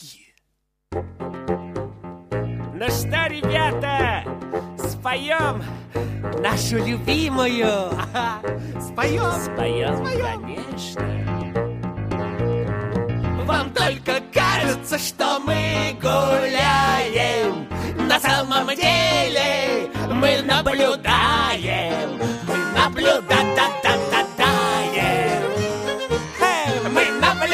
другие. Ну что, ребята, споем нашу любимую. Споем, конечно. Вам только кажется, что мы гуляем. На самом деле мы наблюдаем. Мы наблюдаем. Мы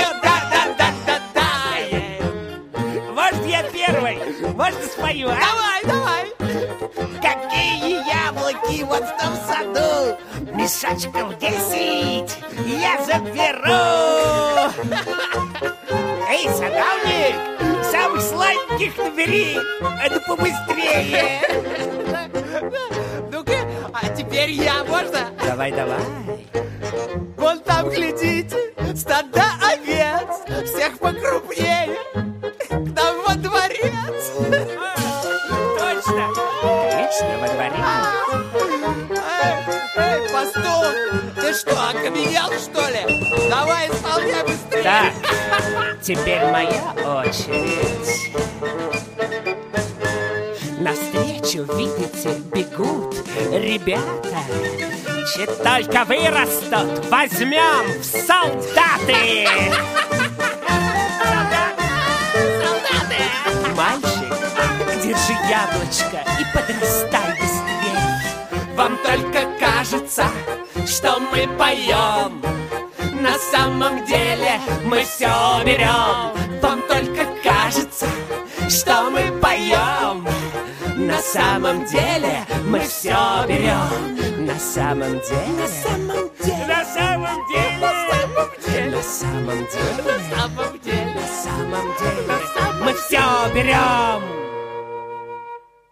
наблюдаем. Может, я первый? Может, спою, а? Давай. Какие яблоки вот в том саду? Мешочков 10 я заберу. Эй, садовник, самых сладких набери. Ну, побыстрее. Ну-ка, а теперь я, можно? Давай. Вон там, глядите, стада овец, всех покрупнее. К нам во дворец. Точно. Конечно, во дворе. Эй, пастух, ты что, окаменел, что ли? Давай, исполняй быстрее. Так, теперь моя очередь. Навстречу, видите, бегут ребята. Чуть только вырастут, возьмем в солдаты. Солдаты! Мальчик, держи яблочко и подрастай быстрее. Вам только кажется, что мы поем. На самом деле мы все берем. Вам только кажется, что мы поем. На самом деле мы все берем. На самом деле, На самом деле, на самом деле, на самом деле, на самом деле, на самом деле, на самом деле, на самом мы все берем.